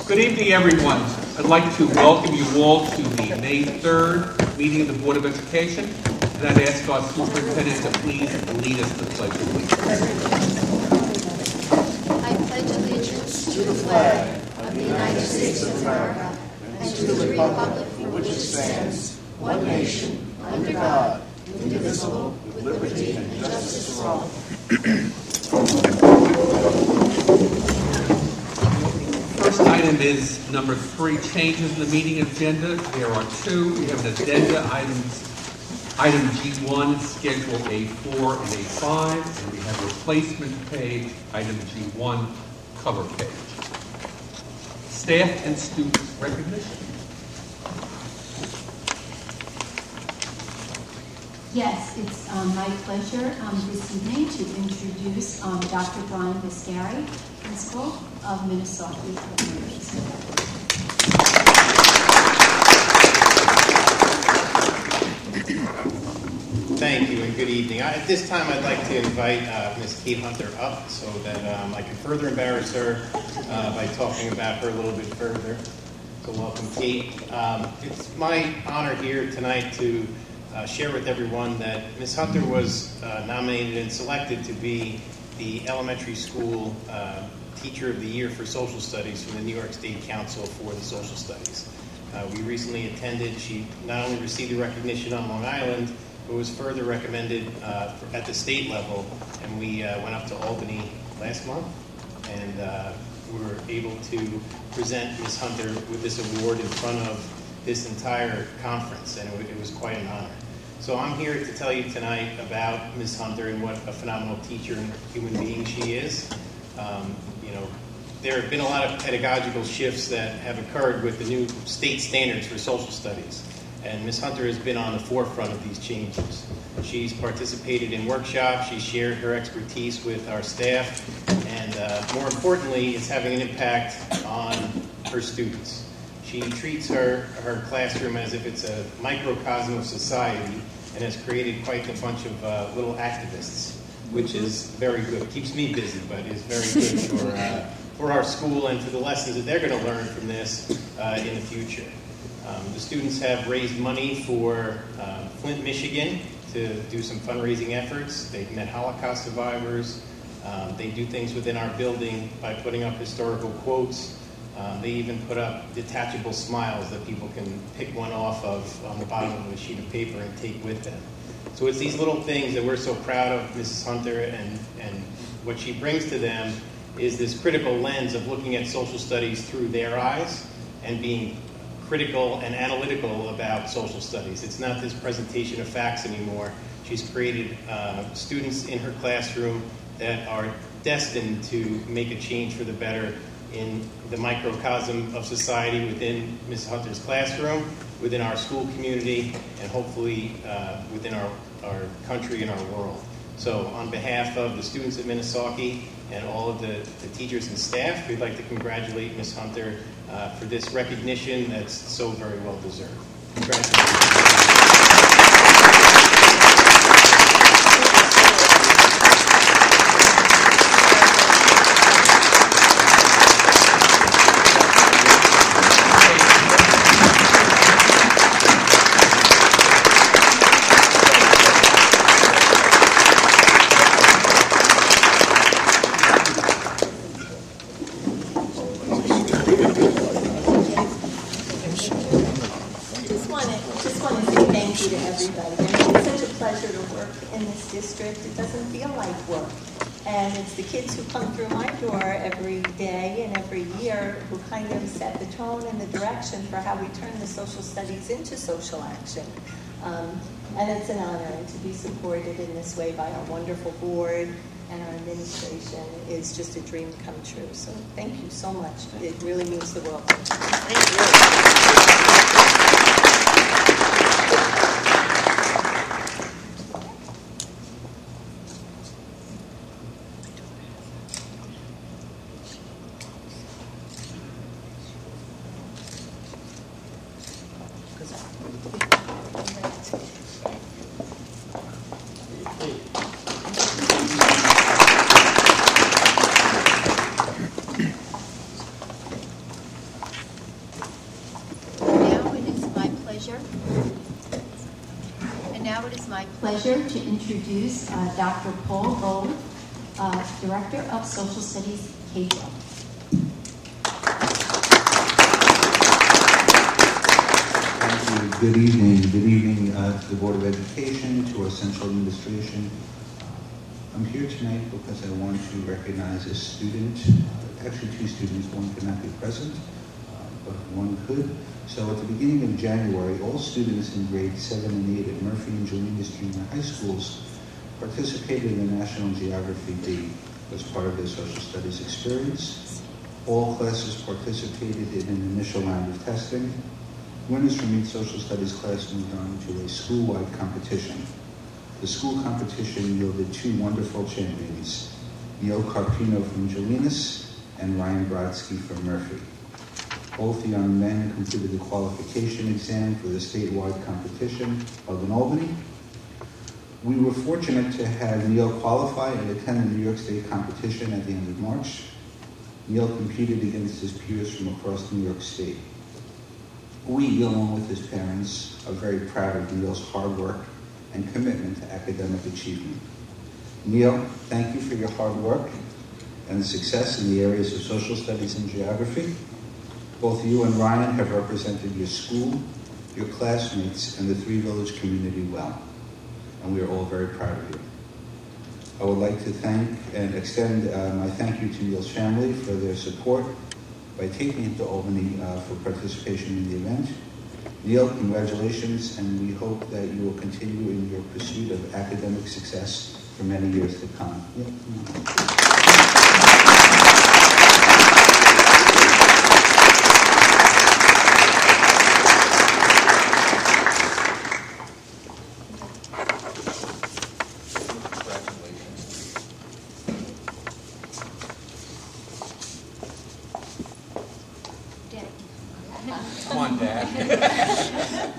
Good evening, everyone. I'd like to welcome you all to the May 3rd meeting of the Board of Education. And I'd ask our superintendent to please lead us to the pledge of allegiance. I pledge allegiance to the flag of the United States of America and to the republic for which it stands, one nation, under God, indivisible, with liberty and justice for all. First item is number 3, changes in the meeting agenda. There are 2. We have an addenda item G1, Schedule A4 and A5, and we have replacement page, item G1, cover page. Staff and student recognition. Yes, it's my pleasure this evening to introduce Dr. Brian Viscari, Principal of Minnesota Elementary School. Thank you and good evening. At this time, I'd like to invite Ms. Kate Hunter up so that I can further embarrass her by talking about her a little bit further. So welcome, Kate. It's my honor here tonight to share with everyone that Ms. Hunter was nominated and selected to be the elementary school Teacher of the Year for Social Studies from the New York State Council for the Social Studies. We recently attended. She not only received the recognition on Long Island, but was further recommended at the state level, and we went up to Albany last month, and we were able to present Ms. Hunter with this award in front of this entire conference, and it was quite an honor. So I'm here to tell you tonight about Ms. Hunter and what a phenomenal teacher and human being she is. There have been a lot of pedagogical shifts that have occurred with the new state standards for social studies. And Ms. Hunter has been on the forefront of these changes. She's participated in workshops, she's shared her expertise with our staff, and more importantly, it's having an impact on her students. She treats her classroom as if it's a microcosm of society and has created quite a bunch of little activists, which is very good. It keeps me busy, but is very good for our school and for the lessons that they're going to learn from this in the future. The students have raised money for Flint, Michigan to do some fundraising efforts. They've met Holocaust survivors. They do things within our building by putting up historical quotes. They even put up detachable smiles that people can pick one off of on the bottom of a sheet of paper and take with them. So it's these little things that we're so proud of Mrs. Hunter, and what she brings to them is this critical lens of looking at social studies through their eyes and being critical and analytical about social studies. It's not this presentation of facts anymore. She's created students in her classroom that are destined to make a change for the better in the microcosm of society within Ms. Hunter's classroom, within our school community, and hopefully within our country and our world. So on behalf of the students at Minnesota and all of the teachers and staff, we'd like to congratulate Ms. Hunter for this recognition that's so very well deserved. Congratulations. It doesn't feel like work. And it's the kids who come through my door every day and every year who kind of set the tone and the direction for how we turn the social studies into social action. And it's an honor, and to be supported in this way by our wonderful board and our administration is just a dream come true. So thank you so much. It really means the world. Thank you. Now it is my pleasure to introduce Dr. Paul Gold, Director of Social Studies, K-12. Good evening. Good evening to the Board of Education, to our central administration. I'm here tonight because I want to recognize a student, actually two students. One could not be present, but one could. So at the beginning of January, all students in grades 7 and 8 at Murphy and Jolinas Junior High Schools participated in the National Geography D as part of their social studies experience. All classes participated in an initial round of testing. Winners from each social studies class moved on to a school-wide competition. The school competition yielded two wonderful champions, Neil Carpino from Jolinas and Ryan Brodsky from Murphy. Both young men completed the qualification exam for the statewide competition held in Albany. We were fortunate to have Neil qualify and attend the New York State competition at the end of March. Neil competed against his peers from across New York State. We, along with his parents, are very proud of Neil's hard work and commitment to academic achievement. Neil, thank you for your hard work and success in the areas of social studies and geography. Both you and Ryan have represented your school, your classmates, and the Three Village community well, and we are all very proud of you. I would like to thank and extend my thank you to Neil's family for their support by taking him to Albany for participation in the event. Neil, congratulations, and we hope that you will continue in your pursuit of academic success for many years to come. Come on, Dad.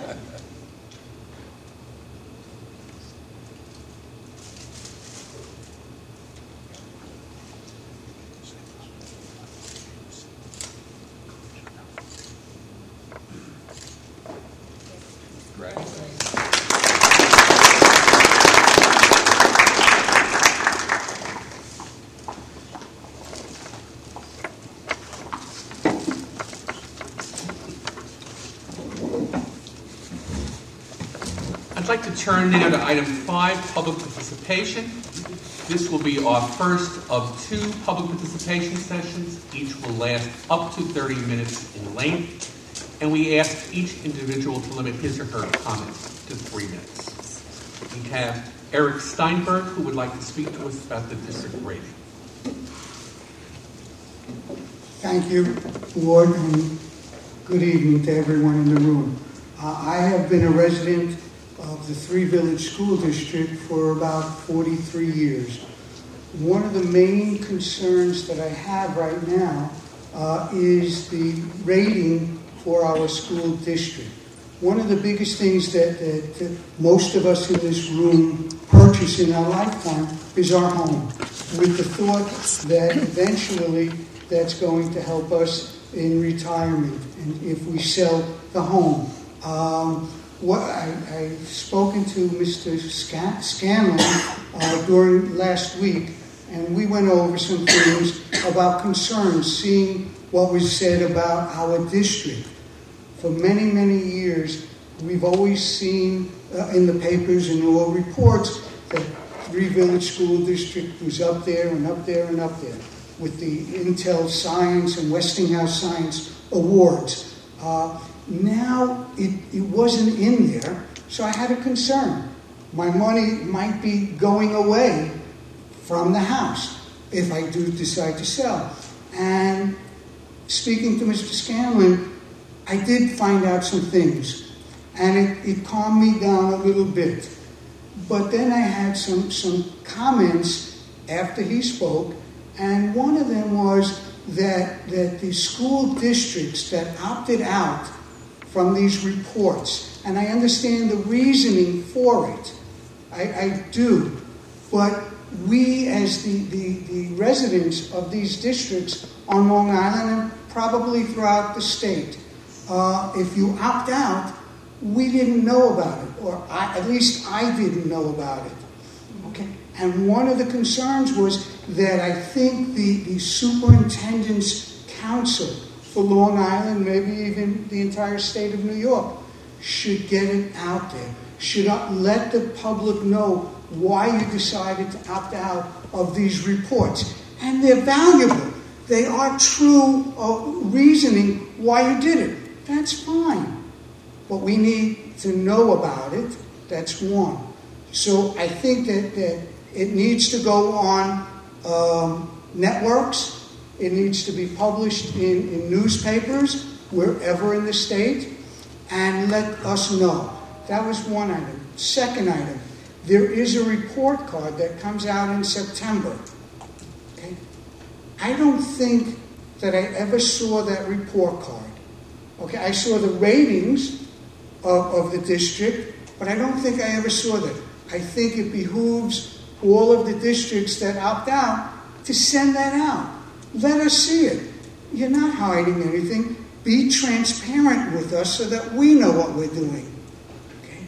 I'd like to turn now to item 5, public participation. This will be our first of 2 public participation sessions. Each will last up to 30 minutes in length, and we ask each individual to limit his or her comments to 3 minutes. We have Eric Steinberg, who would like to speak to us about the district rating. Thank you, Ward, and good evening to everyone in the room. I have been a resident of the Three Village School District for about 43 years. One of the main concerns that I have right now is the rating for our school district. One of the biggest things that most of us in this room purchase in our lifetime is our home, with the thought that eventually that's going to help us in retirement and if we sell the home. I've spoken to Mr. Scanlon during last week, and we went over some things about concerns, seeing what was said about our district. For many, many years, we've always seen in the papers and all reports that Three Village School District was up there and up there and up there with the Intel Science and Westinghouse Science Awards. Now it wasn't in there, so I had a concern. My money might be going away from the house if I do decide to sell. And speaking to Mr. Scanlon, I did find out some things, and it calmed me down a little bit. But then I had some comments after he spoke, and one of them was that the school districts that opted out from these reports, and I understand the reasoning for it. I do. But we, as the residents of these districts on Long Island and probably throughout the state, if you opt out, we didn't know about it, or at least I didn't know about it. Okay? And one of the concerns was that I think the Superintendent's Council for Long Island, maybe even the entire state of New York, should get it out there, should let the public know why you decided to opt out of these reports. And they're valuable. They are true reasoning why you did it. That's fine. But we need to know about it. That's one. So I think that it needs to go on networks. It needs to be published in newspapers, wherever in the state, and let us know. That was one item. Second item, there is a report card that comes out in September. Okay? I don't think that I ever saw that report card. Okay, I saw the ratings of the district, but I don't think I ever saw that. I think it behooves all of the districts that opt out to send that out. Let us see it. You're not hiding anything. Be transparent with us so that we know what we're doing. Okay?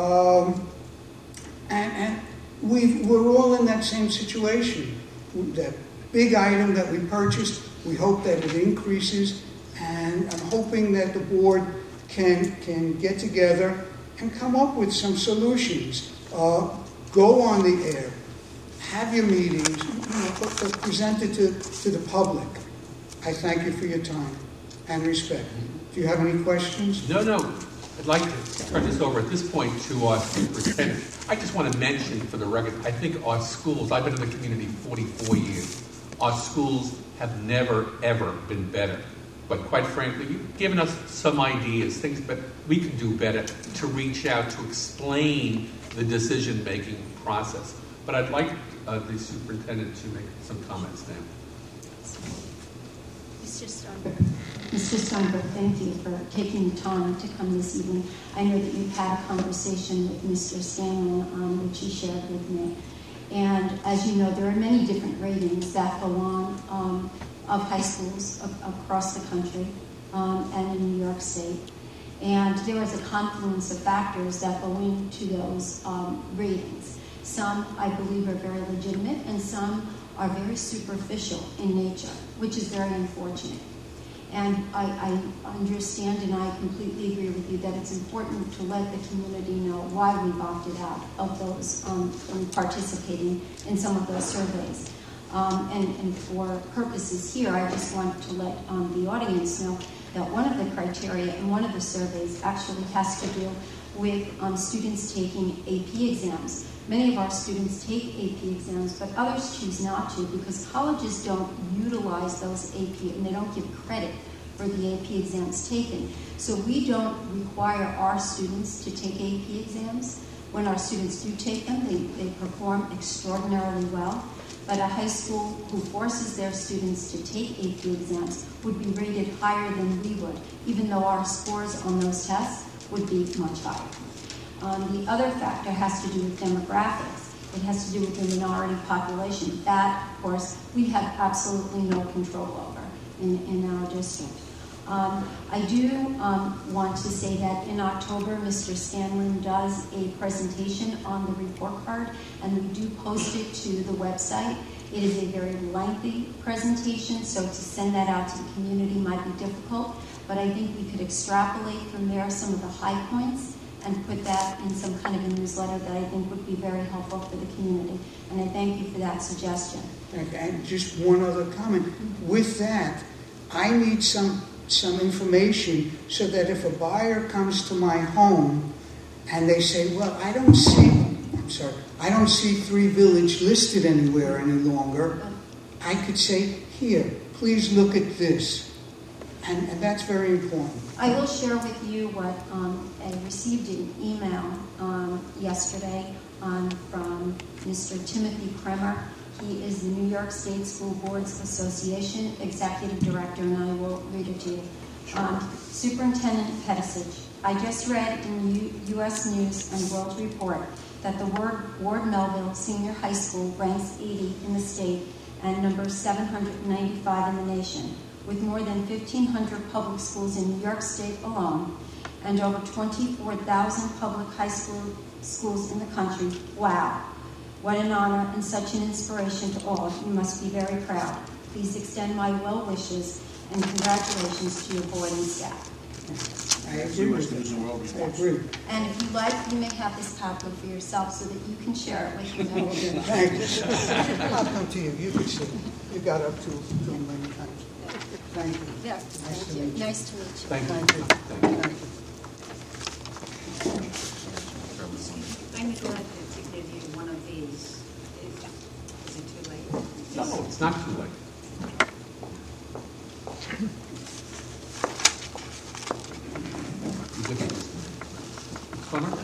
And we're all in that same situation. That big item that we purchased, we hope that it increases, and I'm hoping that the board can get together and come up with some solutions. Go on the air, have your meetings, but present it to the public. I thank you for your time and respect. Do you have any questions? No. I'd like to turn this over at this point to our superintendent. I just want to mention for the record, I think our schools, I've been in the community 44 years, our schools have never, ever been better. But quite frankly, you've given us some ideas, things that we can do better to reach out to explain the decision-making process. But I'd like the superintendent to make some comments now. Mr. Steinberg. Mr. Steinberg, thank you for taking the time to come this evening. I know that you've had a conversation with Mr. Scanlon, which he shared with me. And as you know, there are many different ratings that go on of high schools across the country and in New York State. And there is a confluence of factors that go into those ratings. Some, I believe, are very legitimate, and some are very superficial in nature, which is very unfortunate. And I understand and I completely agree with you that it's important to let the community know why we've opted out of those from participating in some of those surveys. And for purposes here, I just want to let the audience know that one of the criteria in one of the surveys actually has to do with students taking AP exams. Many of our students take AP exams, but others choose not to because colleges don't utilize those AP, and they don't give credit for the AP exams taken. So we don't require our students to take AP exams. When our students do take them, they perform extraordinarily well. But a high school who forces their students to take AP exams would be rated higher than we would, even though our scores on those tests would be much higher. The other factor has to do with demographics. It has to do with the minority population. That, of course, we have absolutely no control over in our district. I do want to say that in October, Mr. Scanlon does a presentation on the report card, and we do post it to the website. It is a very lengthy presentation, so to send that out to the community might be difficult, but I think we could extrapolate from there some of the high points and put that in some kind of a newsletter that I think would be very helpful for the community. And I thank you for that suggestion. And just one other comment. With that, I need some information so that if a buyer comes to my home and they say, well, I don't see 3 Village listed anywhere any longer, I could say, here, please look at this. And that's very important. I will share with you what I received an email yesterday from Mr. Timothy Kremer. He is the New York State School Boards Association Executive Director, and I will read it to you. Superintendent Petisich, I just read in U.S. News and World Report that the Ward Melville Senior High School ranks 80 in the state and number 795 in the nation. With more than 1,500 public schools in New York State alone, and over 24,000 public high schools in the country. Wow. What an honor and such an inspiration to all. You must be very proud. Please extend my well wishes and congratulations to your board and staff. I agree with you. I agree. And if you like, you may have this pamphlet for yourself so that you can share it with your members. Thank you. I'll come to you. You can see. You got up to many times. Thank you. Yes, Nice to thank you. meet you. Nice to meet you. Thank you. Thank you. Thank you. Thank you. I neglected to give you one of these. Is it too late? No, it's not too late. You good? Connor?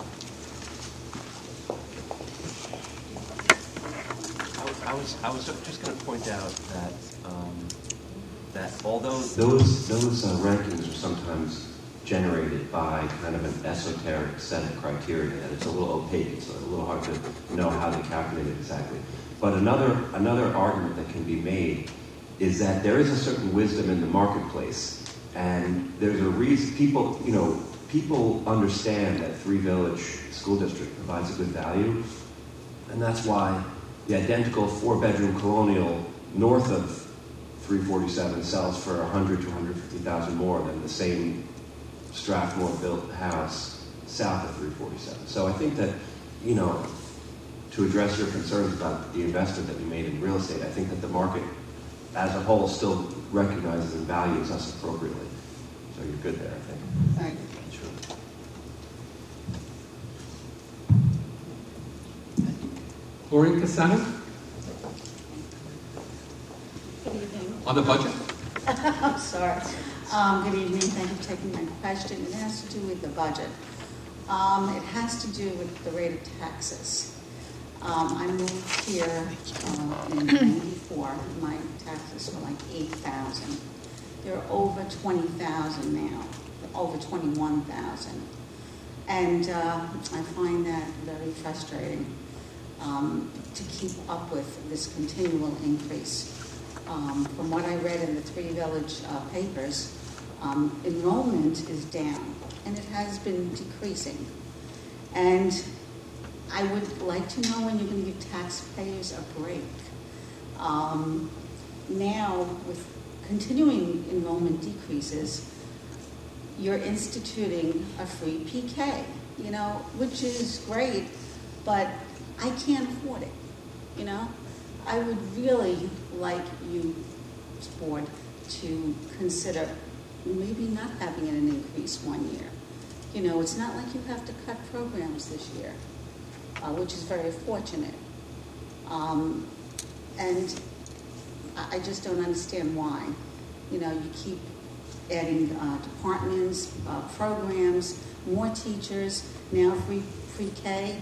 I was just going to point out that that although those rankings are sometimes generated by kind of an esoteric set of criteria, that it's a little opaque, it's a little hard to know how to calculate it exactly. But another argument that can be made is that there is a certain wisdom in the marketplace, and there's a reason people understand that Three Village School District provides a good value, and that's why the identical 4-bedroom colonial north of 347 sells for $100,000 to $150,000 more than the same Strathmore built house south of 347. So I think that, to address your concerns about the investment that we made in real estate, I think that the market as a whole still recognizes and values us appropriately. So you're good there, I think. Thank you. Sure. Gloria Cassano? Good evening. On the budget? I'm sorry. Good evening. Thank you for taking my question. It has to do with the budget. It has to do with the rate of taxes. I moved here in '94. My taxes were like $8,000. They're over $20,000 now, over $21,000, and I find that very frustrating to keep up with this continual increase. From what I read in the Three Village papers, enrollment is down, and it has been decreasing. And I would like to know when you're going to give taxpayers a break. Now, with continuing enrollment decreases, you're instituting a free PK, which is great, but I can't afford it, I would really like you, board, to consider maybe not having an increase one year. It's not like you have to cut programs this year, which is very fortunate. And I just don't understand why. You keep adding departments, programs, more teachers, now free K.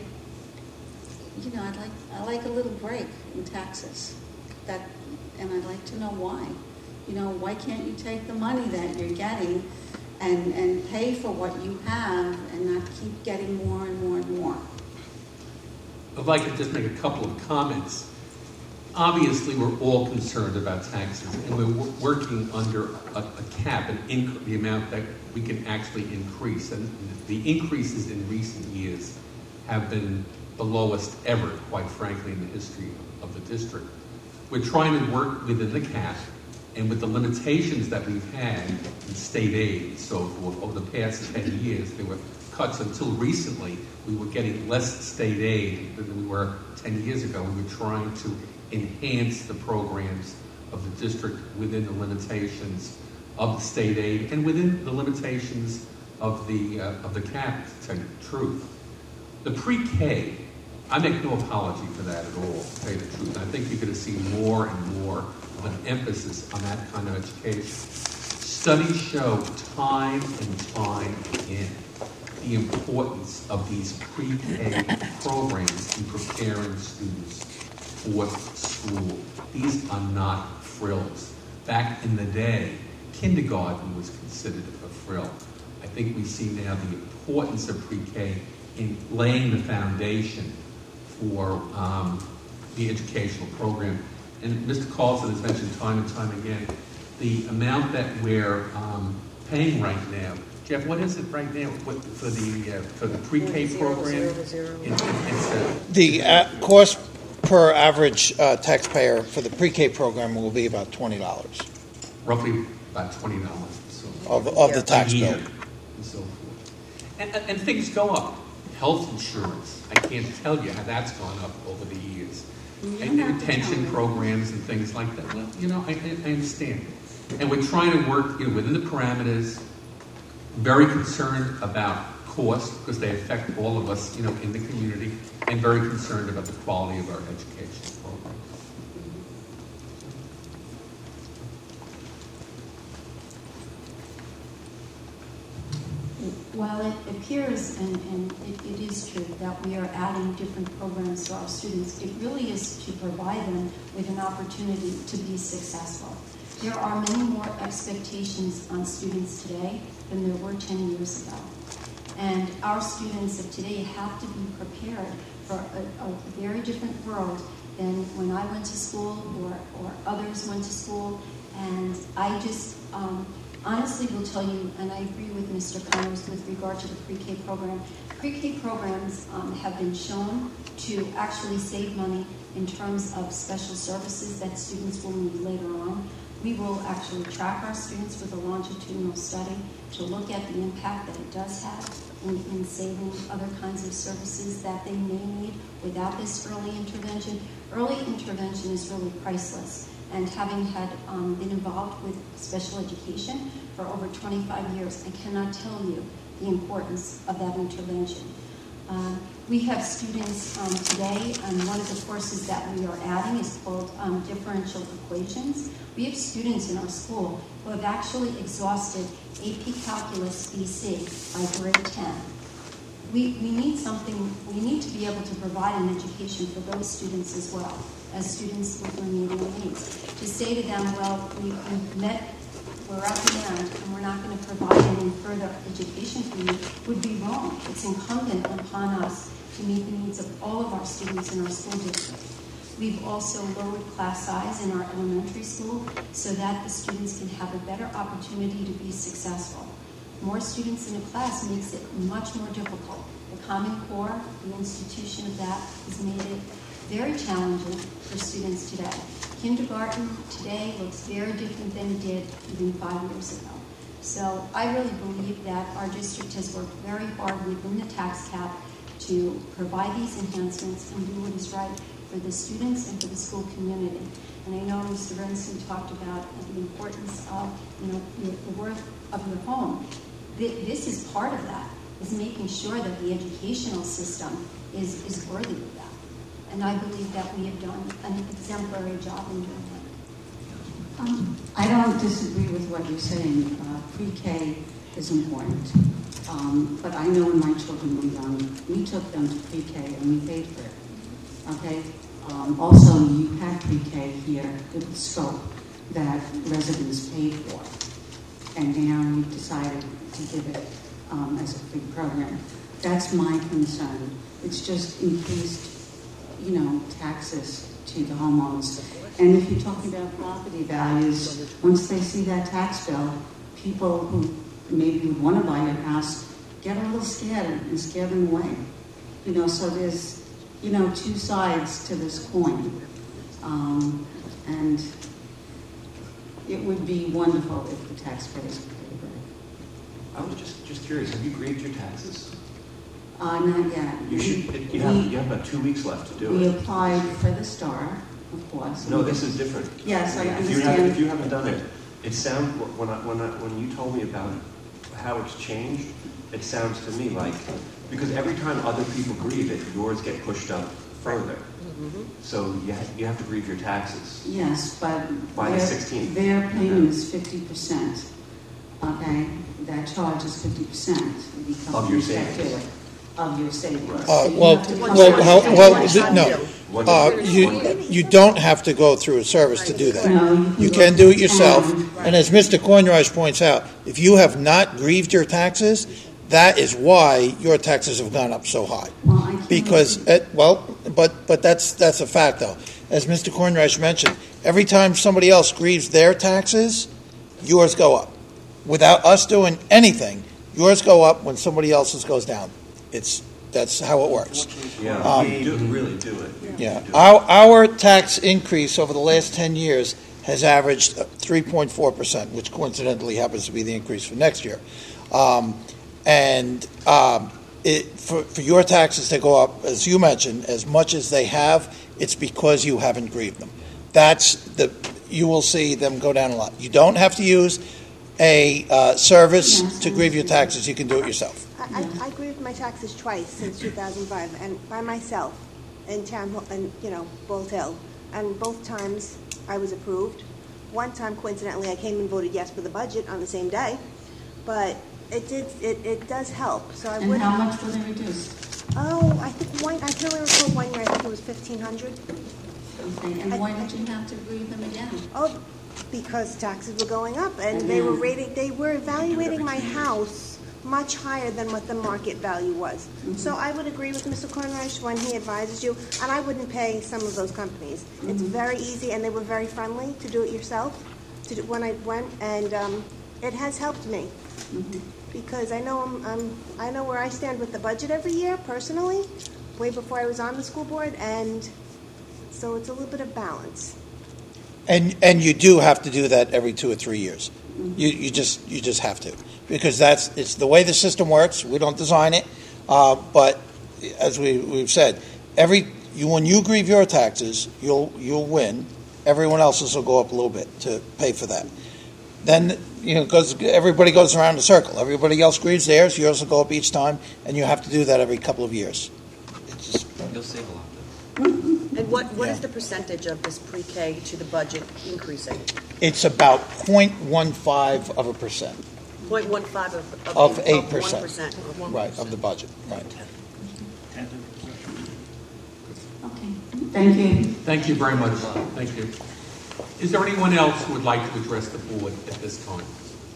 I like a little break in taxes. And I'd like to know why. Why can't you take the money that you're getting and pay for what you have and not keep getting more and more and more? I'd like to just make a couple of comments. Obviously, we're all concerned about taxes, and we're working under a cap, the amount that we can actually increase. And the increases in recent years have been the lowest ever, quite frankly, in the history of the district. We're trying to work within the cap and with the limitations that we've had in state aid. So over the past 10 years, there were cuts until recently. We were getting less state aid than we were 10 years ago. We were trying to enhance the programs of the district within the limitations of the state aid and within the limitations of the cap, to tell you the truth. The pre-K, I make no apology for that at all, to tell you the truth. I think you're going to see more and more of an emphasis on that kind of education. Studies show time and time again the importance of these pre-K programs in preparing students for school. These are not frills. Back in the day, kindergarten was considered a frill. I think we see now the importance of pre-K in laying the foundation for the educational program. And Mr. Carlson has mentioned time and time again, the amount that we're paying right now Jeff, what is it right now for the pre-K program? The cost per average taxpayer for the pre-K program will be about $20. Roughly about $20 of the tax bill. And so forth. And things go up. Health insurance, I can't tell you how that's gone up over the years. And retention programs and things like that. Well, I understand. And we're trying to work within the parameters, very concerned about cost because they affect all of us, in the community, and very concerned about the quality of our education program. Well, it appears, and it is true, that we are adding different programs to our students. It really is to provide them with an opportunity to be successful. There are many more expectations on students today than there were 10 years ago. And our students of today have to be prepared for a very different world than when I went to school or others went to school. And I just honestly will tell you, and I agree with Mr. Connors with regard to the pre-K program. Pre-K programs have been shown to actually save money in terms of special services that students will need later on. We will actually track our students with a longitudinal study to look at the impact that it does have in saving other kinds of services that they may need without this early intervention. Early intervention is really priceless. And having had been involved with special education for over 25 years, I cannot tell you the importance of that intervention. We have students today, and one of the courses that we are adding is called differential equations. We have students in our school who have actually exhausted AP Calculus BC by grade 10. We need to be able to provide an education for those students as well, as students with remedial needs. To say to them, well, we're at the end and we're not going to provide any further education for you would be wrong. It's incumbent upon us to meet the needs of all of our students in our school district. We've also lowered class size in our elementary school so that the students can have a better opportunity to be successful. More students in a class makes it much more difficult. The Common Core, the institution of that, has made it very challenging for students today. Kindergarten today looks very different than it did even 5 years ago. So I really believe that our district has worked very hard within the tax cap to provide these enhancements and do what is right for the students and for the school community. And I know Mr. Bernstein talked about the importance of the worth of your home. This is part of that, is making sure that the educational system is worthy of that. And I believe that we have done an exemplary job in doing that. I don't disagree with what you're saying. Pre-K is important. But I know when my children were young, we took them to pre-K and we paid for it. Okay? Also, you had pre-K here with the scope that residents paid for. And now we've decided to give it as a free program. That's my concern. It's just increased taxes to the homeowners. And if you're talking about property values, once they see that tax bill, people who maybe would want to buy your house get a little scared and scare them away. So there's, two sides to this coin. And it would be wonderful if the taxpayers could pay for it. I was just curious, have you grieved your taxes? Not yet. You have about 2 weeks left to do it. We applied for the STAR, of course. No, this is different. Yes, I understand. If you haven't done it, it sounds, when you told me about how it's changed, it sounds to me like, because every time other people grieve it, yours get pushed up further. Mm-hmm. So you have to grieve your taxes. Yes, but by the 16th. Their payment is 50%. Okay, that charge is 50%. Of your savings. Of your savings. You don't have to go through a service to do that. No, you can do it yourself. And as Mr. Kornreich points out, if you have not grieved your taxes, that is why your taxes have gone up so high. But that's a fact, though. As Mr. Kornreich mentioned, every time somebody else grieves their taxes, yours go up. Without us doing anything, Yours go up when somebody else's goes down. That's how it works. Yeah, you really do it. Yeah, our tax increase over the last 10 years has averaged 3.4%, which coincidentally happens to be the increase for next year. For your taxes to go up, as you mentioned, as much as they have, it's because you haven't grieved them. You will see them go down a lot. You don't have to use a service to grieve your taxes. You can do it yourself. I grieved my taxes twice since 2005, and by myself in Bull Hill, and both times I was approved. One time, coincidentally, I came and voted yes for the budget on the same day, but it does help. So I would. And how much were they reduced? Oh, I can only recall 1 year. I think it was $1,500. Okay, and why did you have to grieve them again? Oh, because taxes were going up, and they were evaluating my house much higher than what the market value was. Mm-hmm. So I would agree with Mr. Kornreich when he advises you, and I wouldn't pay some of those companies. Mm-hmm. It's very easy, and they were very friendly to do it yourself. When I went, and it has helped me because I know I know where I stand with the budget every year personally, way before I was on the school board, and so it's a little bit of balance. And you do have to do that every 2 or 3 years. You just have to, because it's the way the system works. We don't design it, but as we've said, when you grieve your taxes, you'll win. Everyone else's will go up a little bit to pay for that. Then because everybody goes around in a circle. Everybody else grieves theirs. Yours will go up each time, and you have to do that every couple of years. You'll save a lot. And what is the percentage of this pre-K to the budget increasing? It's about 0.15%. 0.15 of 8%. 1%. Right, of the budget. Right. Okay, thank you. Thank you very much. Thank you. Is there anyone else who would like to address the board at this time?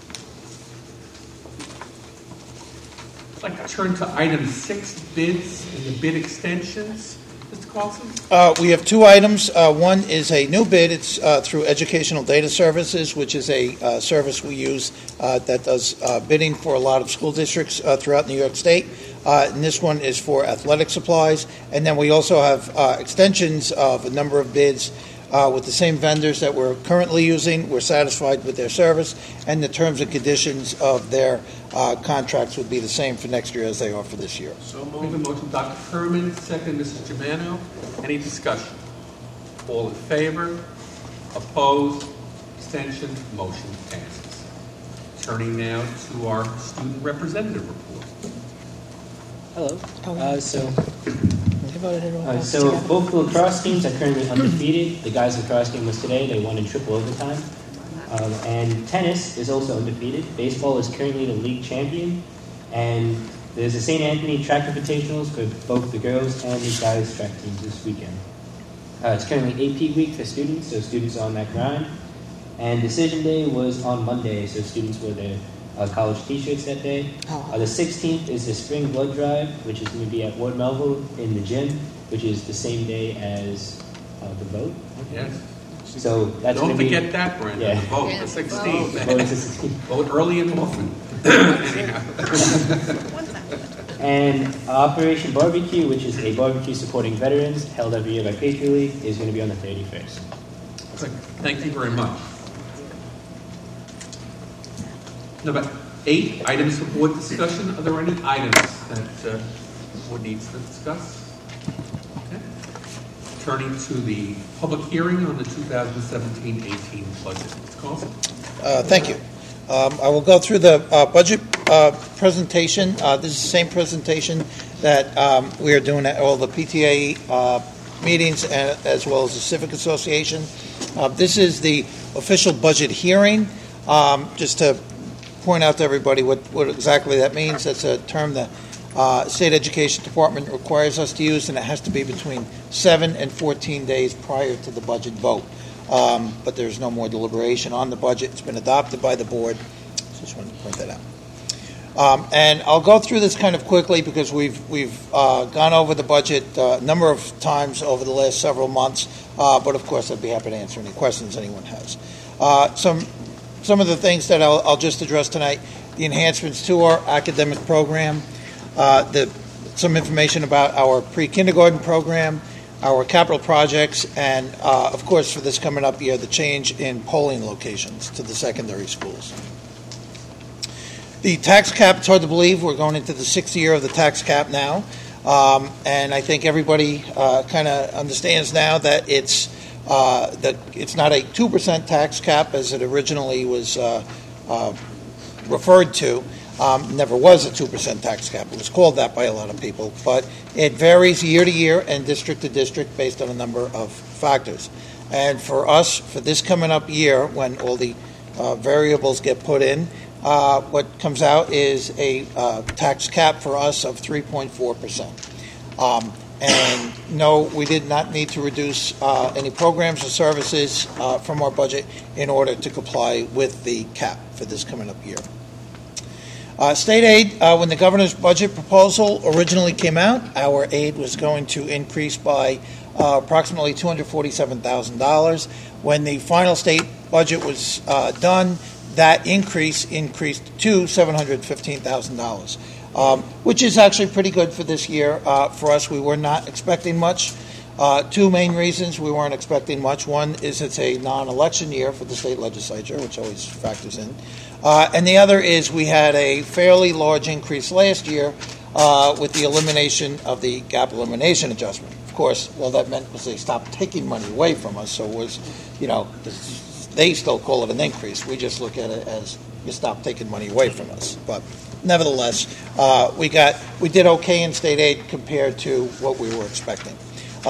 I'd like to turn to item 6, bids and the bid extensions. Mr. Carlson? We have 2 items. One is a new bid. It's through Educational Data Services, which is a service we use that does bidding for a lot of school districts throughout New York State. And this one is for athletic supplies. And then we also have extensions of a number of bids with the same vendors that we're currently using. We're satisfied with their service, and the terms and conditions of their contracts would be the same for next year as they are for this year. So moved. The motion, Dr. Kerman, second, Mrs. Germano. Any discussion? All in favor? Opposed? Abstention? Motion passes. Turning now to our student representative report. Hello. So both lacrosse teams are currently undefeated. The guys' lacrosse team was today. They won in triple overtime. And tennis is also undefeated. Baseball is currently the league champion. And there's a St. Anthony track invitationals for both the girls and the guys' track teams this weekend. It's currently AP week for students, so students are on that grind. And decision day was on Monday, so students wore their college t-shirts that day. The 16th is the spring blood drive, which is going to be at Ward Melville in the gym, which is the same day as the vote. Yes. So that's Don't forget forget that, Brenda. Yeah. The vote, the 16th. The vote is the 16th. Vote early and often. And Operation Barbecue, which is a barbecue supporting veterans held every year by Patriot League, is going to be on the 31st. Thank you very much. Number 8, items for board discussion. Are there any items that the board needs to discuss? Okay. Turning to the public hearing on the 2017-18 budget. Mr. Carlson? Thank you. I will go through the budget presentation. This is the same presentation that we are doing at all the PTA meetings and, as well as the Civic Association. This is the official budget hearing. Just to point out to everybody what exactly that means. That's a term the State Education Department requires us to use, and it has to be between 7 and 14 days prior to the budget vote. But there's no more deliberation on the budget. It's been adopted by the board. Just wanted to point that out. And I'll go through this kind of quickly because we've gone over the budget a number of times over the last several months. But of course, I'd be happy to answer any questions anyone has. Some of the things that I'll just address tonight. the enhancements to our academic program, some information about our pre-kindergarten program, our capital projects, and, of course, for this coming up year, the change in polling locations to the secondary schools. The tax cap, it's hard to believe we're going into the 6th year of the tax cap now, and I think everybody kind of understands now that it's not a 2% tax cap as it originally was referred to. Never was a 2% tax cap. It was called that by a lot of people, but it varies year to year and district to district based on a number of factors. And for us, for this coming up year, when all the variables get put in, what comes out is a tax cap for us of 3.4%. And no, we did not need to reduce any programs or services from our budget in order to comply with the cap for this coming up year. State aid, when the governor's budget proposal originally came out, our aid was going to increase by approximately $247,000. When the final state budget was done, that increased to $715,000, which is actually pretty good for this year. For us, we were not expecting much. Two main reasons we weren't expecting much. One is it's a non-election year for the state legislature, which always factors in. And the other is we had a fairly large increase last year with the elimination of the gap elimination adjustment. Of course, well, that meant was they stopped taking money away from us, so it was, they still call it an increase. We just look at it as you stop taking money away from us. But nevertheless, we did okay in state aid compared to what we were expecting.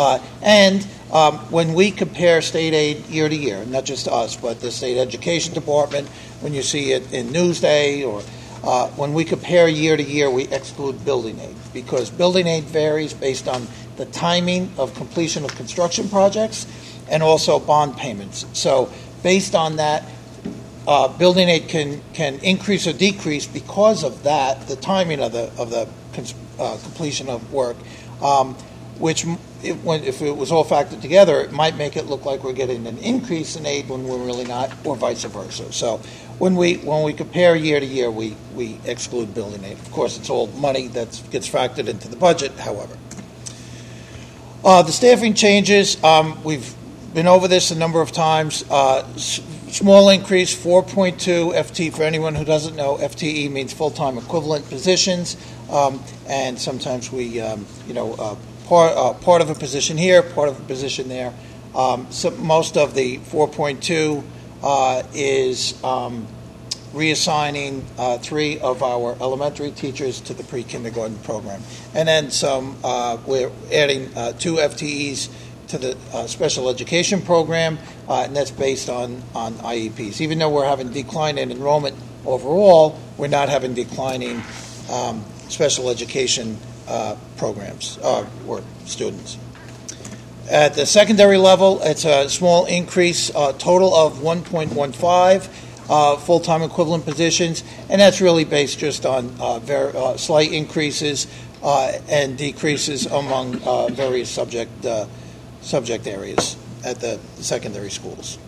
When we compare state aid year to year, not just us, but the state education department, when you see it in Newsday, or when we compare year to year, we exclude building aid, because building aid varies based on the timing of completion of construction projects and also bond payments. So based on that, building aid can increase or decrease because of that, the timing of the completion of work, which if it was all factored together, it might make it look like we're getting an increase in aid when we're really not, or vice versa. So when we compare year to year, we exclude building aid. Of course, it's all money that gets factored into the budget, however. The staffing changes, we've been over this a number of times. Small increase, 4.2 FTE. For anyone who doesn't know, FTE means full-time equivalent positions, and sometimes we, part of a position here, part of a position there. So most of the 4.2 is reassigning 3 of our elementary teachers to the pre-kindergarten program. And then we're adding 2 FTEs to the special education program, and that's based on IEPs. Even though we're having decline in enrollment overall, we're not having declining special education programs or students. At the secondary level, it's a small increase, total of 1.15 full-time equivalent positions, and that's really based just on slight increases and decreases among various subject areas at the secondary schools.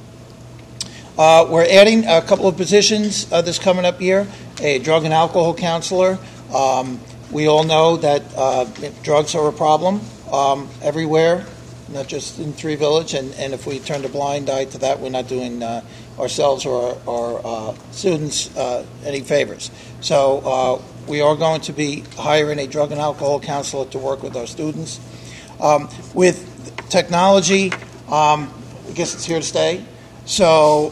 We're adding a couple of positions this coming up year, a drug and alcohol counselor. We all know that drugs are a problem everywhere, not just in Three Village, and if we turn a blind eye to that, we're not doing ourselves or our students any favors. So we are going to be hiring a drug and alcohol counselor to work with our students. With technology, I guess it's here to stay. So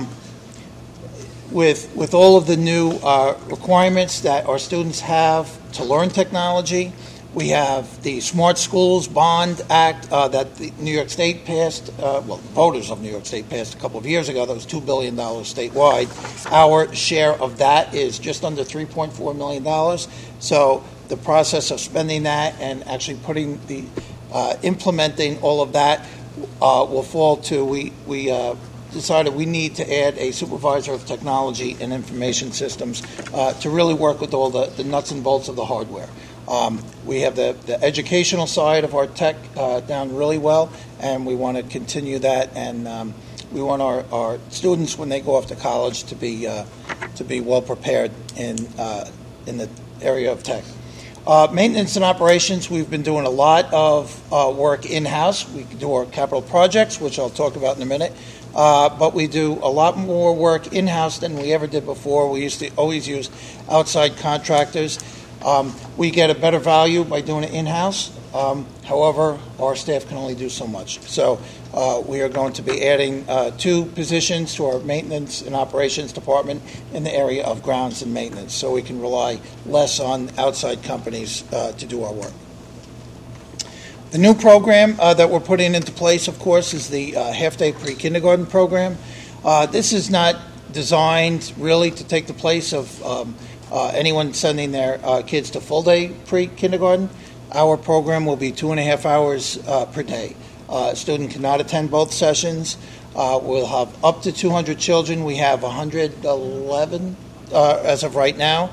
with all of the new requirements that our students have to learn technology, we have the Smart Schools Bond Act that the New York State passed, voters of New York State passed a couple of years ago. That was $2 billion statewide. Our share of that is just under $3.4 million. So the process of spending that and actually putting implementing all of that will fall to, we decided we need to add a supervisor of technology and information systems to really work with all the nuts and bolts of the hardware. We have the educational side of our tech down really well, and we want to continue that and We want our students, when they go off to college, to be well prepared in the area of tech. Maintenance and operations, we've been doing a lot of work in-house. We do our capital projects, which I'll talk about in a minute. But we do a lot more work in-house than we ever did before. We used to always use outside contractors. We get a better value by doing it in-house. However, our staff can only do so much. So we are going to be adding 2 positions to our maintenance and operations department in the area of grounds and maintenance, so we can rely less on outside companies to do our work. The new program that we're putting into place, of course, is the half-day pre-kindergarten program. This is not designed really to take the place of anyone sending their kids to full-day pre-kindergarten. Our program will be 2.5 hours per day. A student cannot attend both sessions. We'll have up to 200 children. We have 111 as of right now.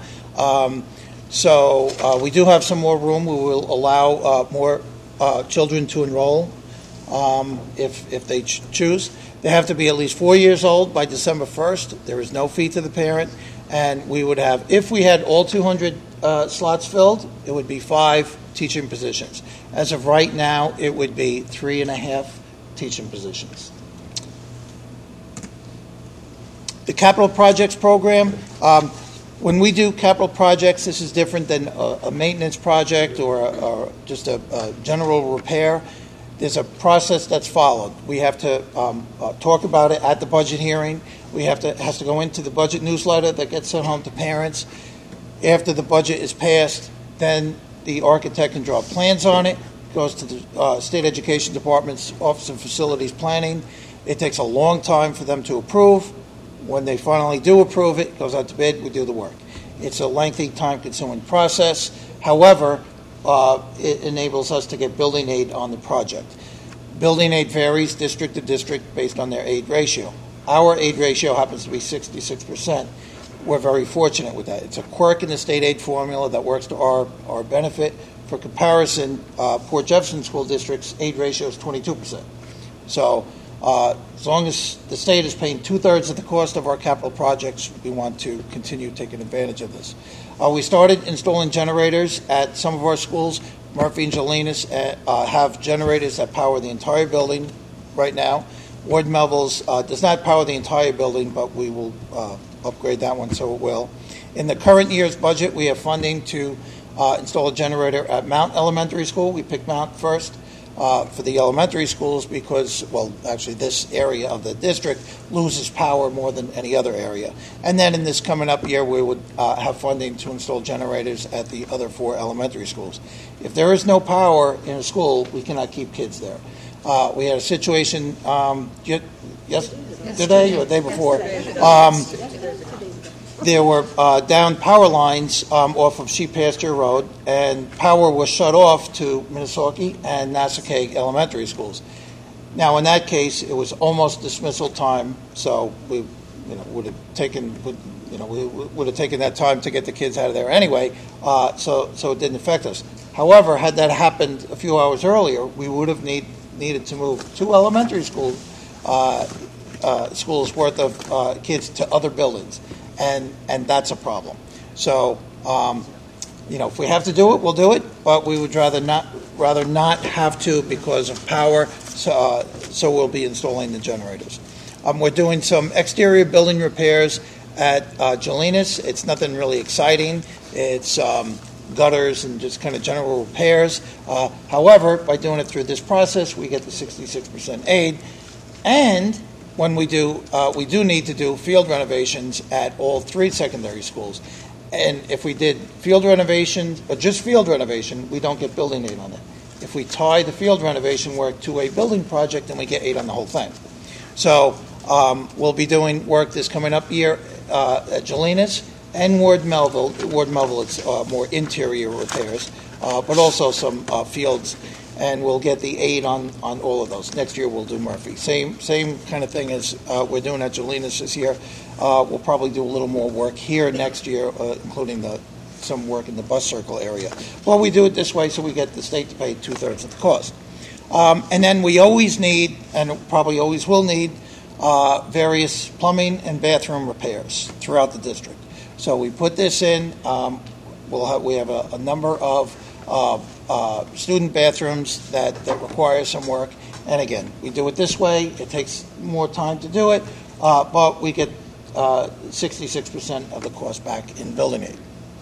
So we do have some more room. We will allow more children to enroll if they choose. They have to be at least 4 years old by December 1st. There is no fee to the parent. And we would have, if we had all 200 slots filled, it would be 5 teaching positions. As of right now, it would be 3.5 teaching positions. The capital projects program, when we do capital projects, this is different than a maintenance project or just a general repair. There's a process that's followed. We have to talk about it at the budget hearing. It has to go into the budget newsletter that gets sent home to parents. After the budget is passed, then the architect can draw plans on it. It goes to the State Education Department's Office of Facilities Planning. It takes a long time for them to approve. When they finally do approve it, it goes out to bid, we do the work. It's a lengthy, time-consuming process. However, it enables us to get building aid on the project. Building aid varies district to district based on their aid ratio. Our aid ratio happens to be 66%. We're very fortunate with that. It's a quirk in the state aid formula that works to our benefit. For comparison, Port Jefferson School District's aid ratio is 22%. So as long as the state is paying 2/3 of the cost of our capital projects, we want to continue taking advantage of this. We started installing generators at some of our schools. Murphy and Jolinas have generators that power the entire building right now. Ward Melville's does not power the entire building, but we will upgrade that one, so it will. In the current year's budget, we have funding to install a generator at Mount Elementary School. We picked Mount first for the elementary schools because, well, actually this area of the district loses power more than any other area. And then in this coming up year, we would have funding to install generators at the other 4 elementary schools. If there is no power in a school, we cannot keep kids there. We had a situation yesterday or the day before. There were down power lines off of Sheep Pasture Road, and power was shut off to Minnesota and Nassau elementary schools. Now, in that case, it was almost dismissal time, so we would have taken that time to get the kids out of there anyway, so it didn't affect us. However, had that happened a few hours earlier, we would have needed to move 2 elementary schools worth of kids to other buildings, and that's a problem. So, if we have to do it, we'll do it, but we would rather not have to because of power. So we'll be installing the generators. We're doing some exterior building repairs at Jolinas. It's nothing really exciting. It's gutters and just kind of general repairs. However, by doing it through this process, we get the 66% aid. And when we do need to do field renovations at all 3 secondary schools. And if we did field renovations, or just field renovation, we don't get building aid on it. If we tie the field renovation work to a building project, then we get aid on the whole thing. So we'll be doing work this coming up year at Jolinas and Ward Melville. Ward Melville, it's more interior repairs, but also some fields. And we'll get the aid on all of those. Next year we'll do Murphy. Same kind of thing as we're doing at Jolinas this year. We'll probably do a little more work here next year, including some work in the bus circle area. Well, we do it this way so we get the state to pay 2/3 of the cost. And then we always need, and probably always will need, various plumbing and bathroom repairs throughout the district. So we put this in. We have a number of student bathrooms that require some work. And again, we do it this way. It takes more time to do it, but we get 66% of the cost back in building aid.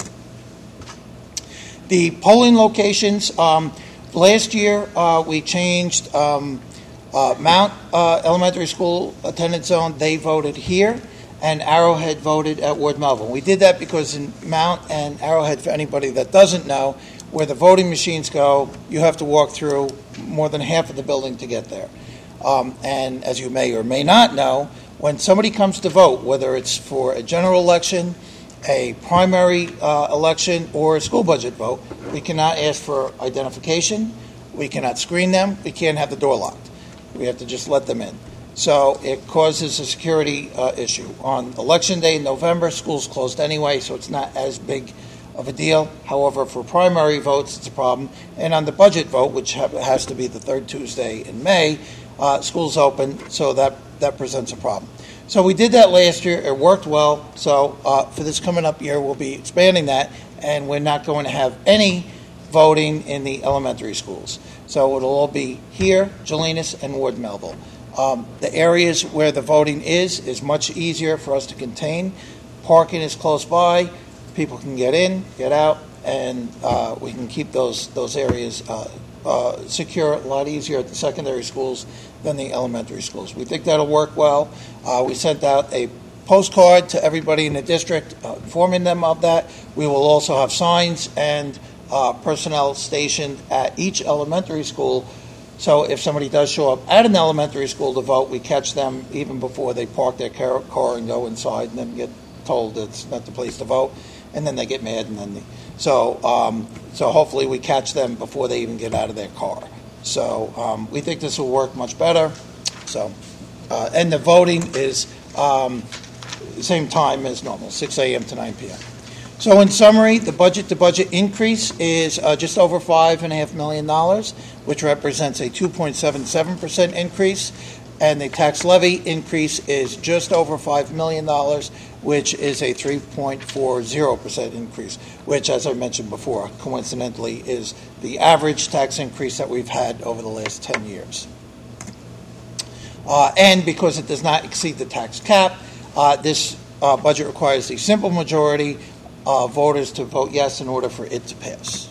The polling locations, last year we changed Mount Elementary School attendance zone. They voted here, and Arrowhead voted at Ward Melville. We did that because in Mount and Arrowhead, for anybody that doesn't know, where the voting machines go, you have to walk through more than half of the building to get there. And as you may or may not know, when somebody comes to vote, whether it's for a general election, a primary election, or a school budget vote, we cannot ask for identification, we cannot screen them, we can't have the door locked. We have to just let them in. So it causes a security issue. On Election Day in November, schools closed anyway, so it's not as big of a deal. However, for primary votes, it's a problem. And on the budget vote, which has to be the third Tuesday in May, schools open, so that presents a problem. So we did that last year. It worked well. So for this coming up year, we'll be expanding that, and we're not going to have any voting in the elementary schools. So it'll all be here, Jolinas, and Ward Melville. The areas where the voting is much easier for us to contain. Parking is close by. People can get in, get out, and we can keep those areas secure a lot easier at the secondary schools than the elementary schools. We think that'll work well. We sent out a postcard to everybody in the district informing them of that. We will also have signs and personnel stationed at each elementary school. So if somebody does show up at an elementary school to vote, we catch them even before they park their car and go inside and then get told it's not the place to vote. And then they get mad, and then so hopefully we catch them before they even get out of their car. So we think this will work much better. So and the voting is same time as normal, 6 a.m. to 9 p.m. So in summary, the budget-to-budget increase is just over $5.5 million, which represents a 2.77% increase. And the tax levy increase is just over $5 million, which is a 3.40% increase, which, as I mentioned before, coincidentally, is the average tax increase that we've had over the last 10 years. And because it does not exceed the tax cap, this budget requires a simple majority of voters to vote yes in order for it to pass.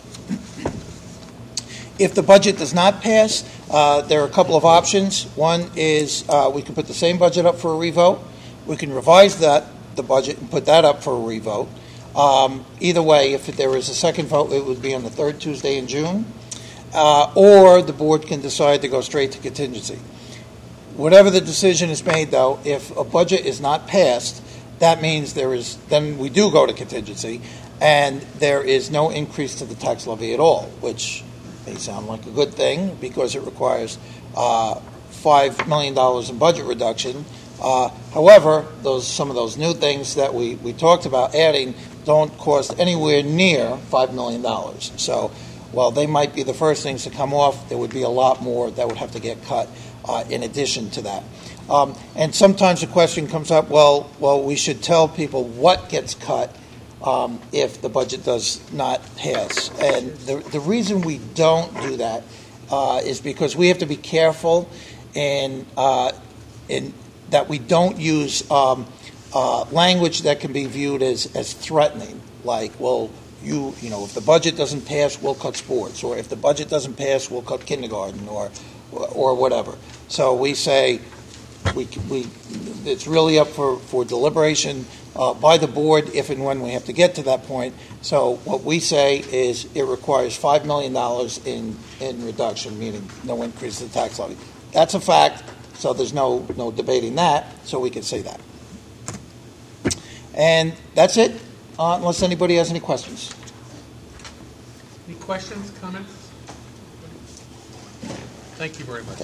If the budget does not pass, there are a couple of options. One is we can put the same budget up for a revote. We can revise the budget and put that up for a revote. Either way, if there is a second vote, it would be on the third Tuesday in June. Or the board can decide to go straight to contingency. Whatever the decision is made, though, if a budget is not passed, that means then we do go to contingency, and there is no increase to the tax levy at all, which may sound like a good thing because it requires $5 million in budget reduction. However, some of those new things that we talked about adding don't cost anywhere near $5 million. So while they might be the first things to come off, there would be a lot more that would have to get cut in addition to that. And sometimes the question comes up, well, we should tell people what gets cut if the budget does not pass. And the reason we don't do that is because we have to be careful in that we don't use language that can be viewed as threatening, like, well, if the budget doesn't pass, we'll cut sports, or if the budget doesn't pass, we'll cut kindergarten, or whatever. So we say it's really up for deliberation by the board if and when we have to get to that point. So what we say is it requires $5 million in reduction, meaning no increase in the tax levy. That's a fact, so there's no debating that, so we can say that. And that's it, unless anybody has any questions. Any questions, comments? Thank you very much.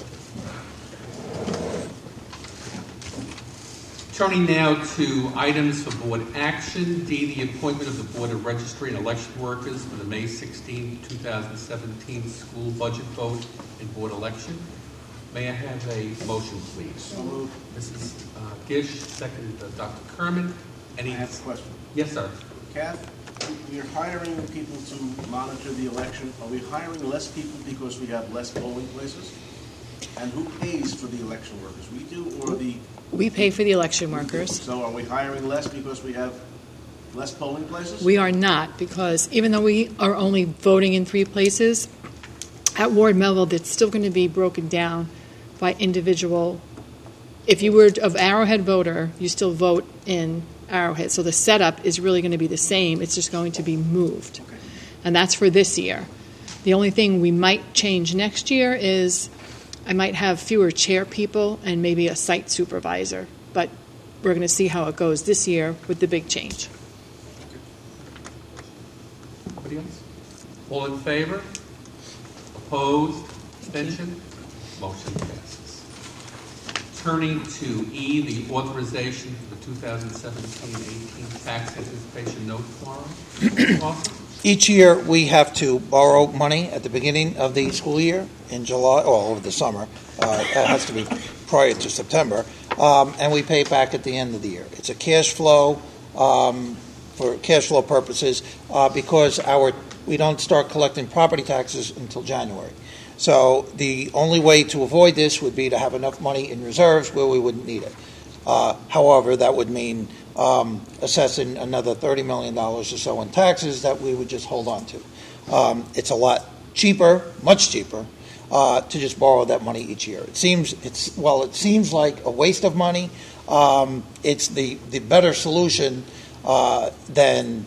Turning now to items for board action. D, the appointment of the Board of Registry and Election Workers for the May 16, 2017 school budget vote and board election. May I have a motion, please? So moved. Mrs. Gish, second Dr. Kerman. I have a question. Yes, sir. Kath, we're hiring people to monitor the election. Are we hiring less people because we have less polling places? And who pays for the election workers? We do, or the... We pay for the election workers. So are we hiring less because we have less polling places? We are not, because even though we are only voting in 3 places, at Ward Melville, it's still going to be broken down by individual. If you were of Arrowhead voter, you still vote in Arrowhead. So the setup is really going to be the same. It's just going to be moved. Okay. And that's for this year. The only thing we might change next year is I might have fewer chair people and maybe a site supervisor. But we're going to see how it goes this year with the big change. Anybody else? All in favor? Opposed? Abstention? Motion passes. Turning to E, the authorization for the 2017-18 tax anticipation note borrowing. Each year, we have to borrow money at the beginning of the school year in July, or over the summer. It has to be prior to September, and we pay it back at the end of the year. It's a cash flow for cash flow purposes because we don't start collecting property taxes until January. So the only way to avoid this would be to have enough money in reserves where we wouldn't need it. However, that would mean assessing another $30 million or so in taxes that we would just hold on to. It's a lot cheaper, much cheaper, to just borrow that money each year. It seems like a waste of money. It's the better solution than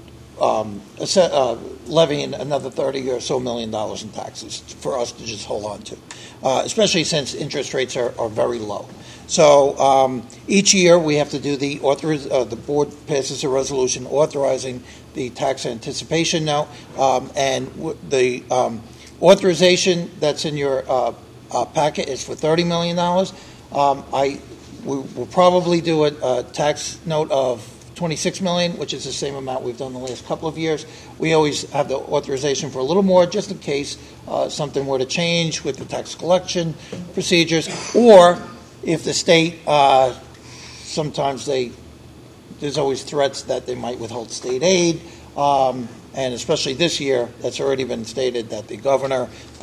levying another $30 or so million in taxes for us to just hold on to, especially since interest rates are very low. So each year we have to do the board passes a resolution authorizing the tax anticipation note, and the authorization that's in your packet is for $30 million. We will probably do a tax note of $26 million, which is the same amount we've done the last couple of years. We always have the authorization for a little more, just in case something were to change with the tax collection procedures, or if the state, sometimes there's always threats that they might withhold state aid, and especially this year, that's already been stated that the governor,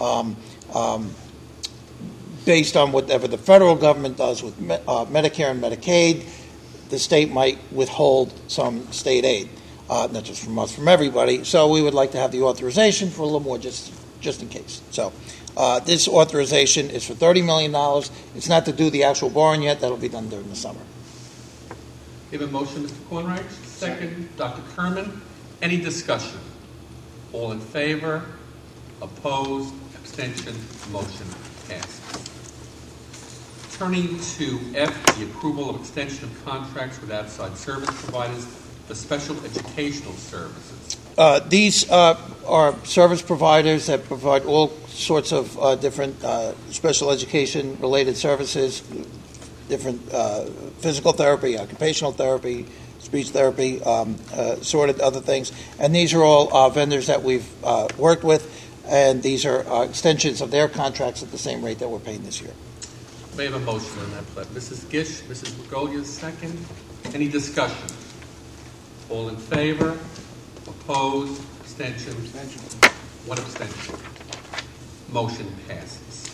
based on whatever the federal government does with Medicare and Medicaid, the state might withhold some state aid, not just from us, from everybody. So we would like to have the authorization for a little more, just in case. So this authorization is for $30 million. It's not to do the actual borrowing yet. That'll be done during the summer. We have a motion, Mr. Kornreich. Second, Dr. Kerman. Any discussion? All in favor? Opposed? Abstention? Motion passed. Turning to F, the approval of extension of contracts with outside service providers for special educational services. These are service providers that provide all sorts of different special education-related services, different physical therapy, occupational therapy, speech therapy, sorted other things. And these are all vendors that we've worked with, and these are extensions of their contracts at the same rate that we're paying this year. May I have a motion on that, please? Mrs. Gish, Mrs. Regolia, second. Any discussion? All in favor? Opposed? Abstention? One abstention. Motion passes.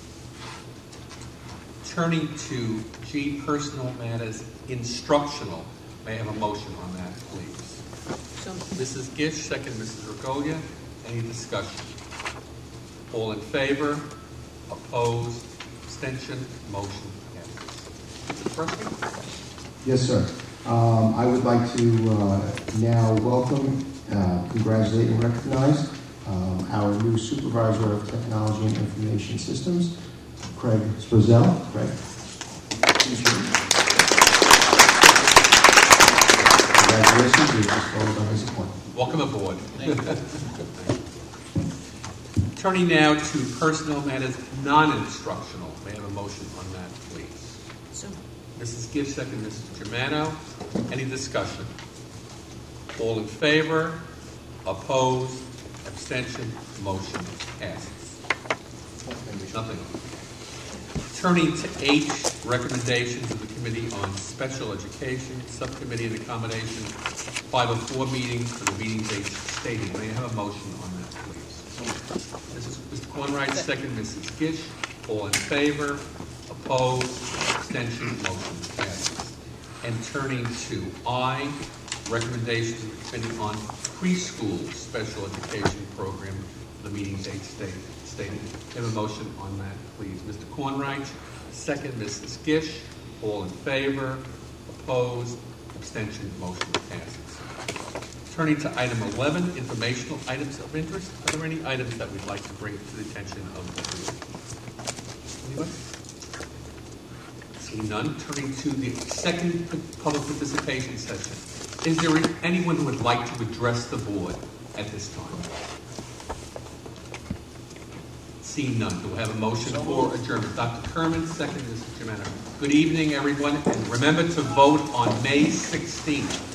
Turning to G, personal matters, instructional. May I have a motion on that, please? Mrs. Gish, second. Mrs. Regolia. Any discussion? All in favor? Opposed? Abstention? Motion passes. Mr. Preston? Yes, sir. I would like to now welcome, congratulate, and recognize our new Supervisor of Technology and Information Systems, Craig Sposell. Craig, please join me. Congratulations, you're just voted on his appointment. Welcome aboard. Turning now to personnel matters non-instructional. May I have a motion on that, please? So, Mrs. Gish, second. Mrs. Germano. Any discussion? All in favor? Opposed? Abstention? Motion passes. Nothing. Turning to H, recommendations of the Committee on Special Education, Subcommittee and Accommodation, 504 meeting for the meeting dates stated. May I have a motion on that, please? Mr. Cornwright, second, Mrs. Gish. All in favor? Opposed? Abstention? Motion passes. And turning to I, recommendations of the Committee on Preschool Special Education Program for the meeting dates stated. Have a motion on that, please. Mr. Cornwright, second, Mrs. Gish. All in favor? Opposed? Abstention? Motion passes. Turning to item 11, informational items of interest. Are there any items that we'd like to bring to the attention of the board? Anybody? Seeing none, turning to the second public participation session. Is there anyone who would like to address the board at this time? Seeing none, do we have a motion for adjournment? Dr. Kerman, second, Mr. Germano. Good evening, everyone, and remember to vote on May 16th.